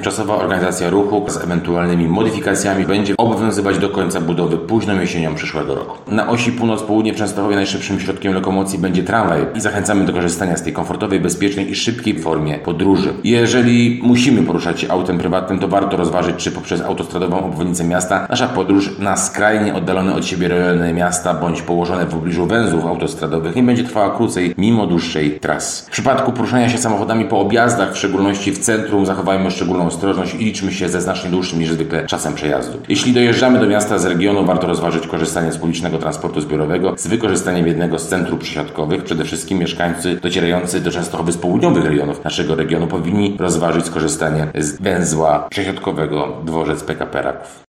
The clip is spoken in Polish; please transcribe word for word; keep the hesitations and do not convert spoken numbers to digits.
Dotychczasowa organizacja ruchu z ewentualnymi modyfikacjami będzie obowiązywać do końca budowy późną jesienią przyszłego roku. Na osi północ-południe w Częstochowie najszybszym środkiem lokomocji będzie tramwaj i zachęcamy do korzystania z tej komfortowej, bezpiecznej i szybkiej formie podróży. Jeżeli musimy poruszać się autem prywatnym, to warto rozważyć, czy poprzez autostradową obwodnicę miasta nasza podróż na skrajnie oddalone od siebie rejony miasta bądź położone w pobliżu węzłów autostradowych nie będzie trwała krócej mimo dłuższej trasy. W przypadku poruszania się samochodami po objazdach, w szczególności w centrum, zachowajmy szczególną ostrożność i liczmy się ze znacznie dłuższym niż zwykle czasem przejazdu. Jeśli dojeżdżamy do miasta z regionu, warto rozważyć korzystanie z publicznego transportu zbiorowego z wykorzystaniem jednego z centrów przesiadkowych. Przede wszystkim mieszkańcy docierający do Częstochowy z południowych rejonów naszego regionu powinni rozważyć skorzystanie z węzła przesiadkowego Dworzec P K P Raków.